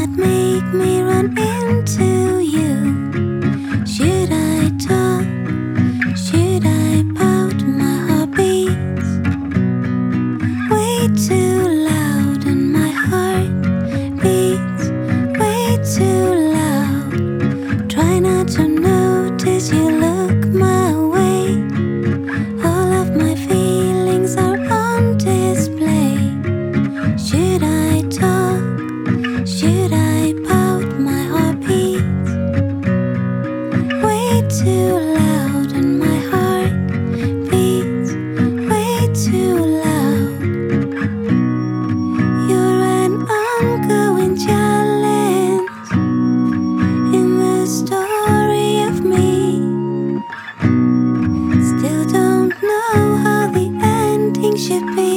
that make me run into you? Should I talk? Should I pout? My heart beats way too loud, and my heart beats way too loud. Try not to notice you look my way. All of my feelings are on display. Should I talk? Should I pout? My heart beats way too loud, and my heart beats way too loud. You're an ongoing challenge in the story of me. Still don't know how the ending should be.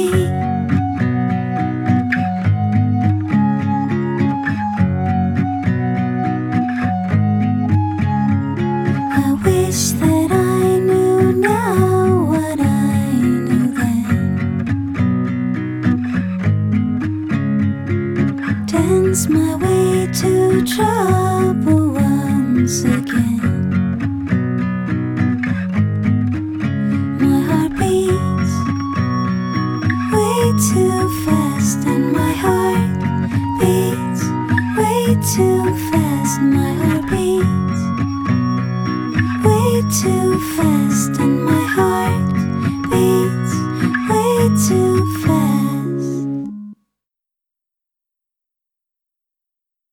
I wish that I knew now what I knew then. Dance my way to trouble once again. My heart beats way too fast, and my heart beats way too fast. My